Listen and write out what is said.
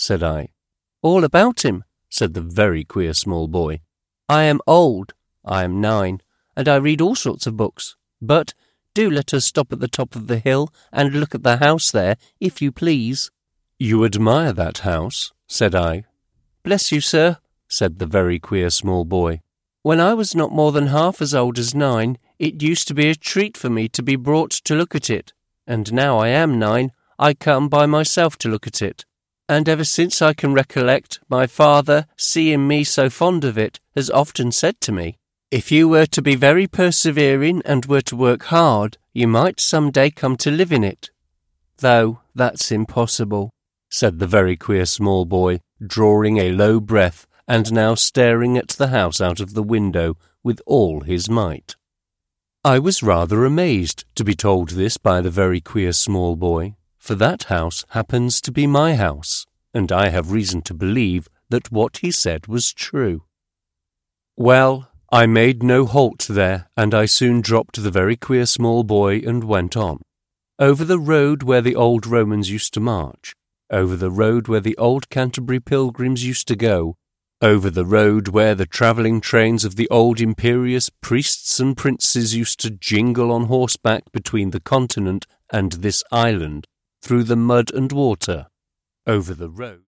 said I. "All about him," said the very queer small boy. "I am old, I am 9, and I read all sorts of books. But do let us stop at the top of the hill and look at the house there, if you please." "You admire that house?" said I. "Bless you, sir," said the very queer small boy. "When I was not more than half as old as 9, it used to be a treat for me to be brought to look at it, and now I am 9, I come by myself to look at it. And ever since I can recollect, my father, seeing me so fond of it, has often said to me, 'If you were to be very persevering and were to work hard, you might some day come to live in it.' Though that's impossible," said the very queer small boy, drawing a low breath and now staring at the house out of the window with all his might. I was rather amazed to be told this by the very queer small boy, for that house happens to be my house, and I have reason to believe that what he said was true. Well, I made no halt there, and I soon dropped the very queer small boy and went on. Over the road where the old Romans used to march, over the road where the old Canterbury pilgrims used to go, over the road where the travelling trains of the old imperious priests and princes used to jingle on horseback between the continent and this island, through the mud and water, over the road.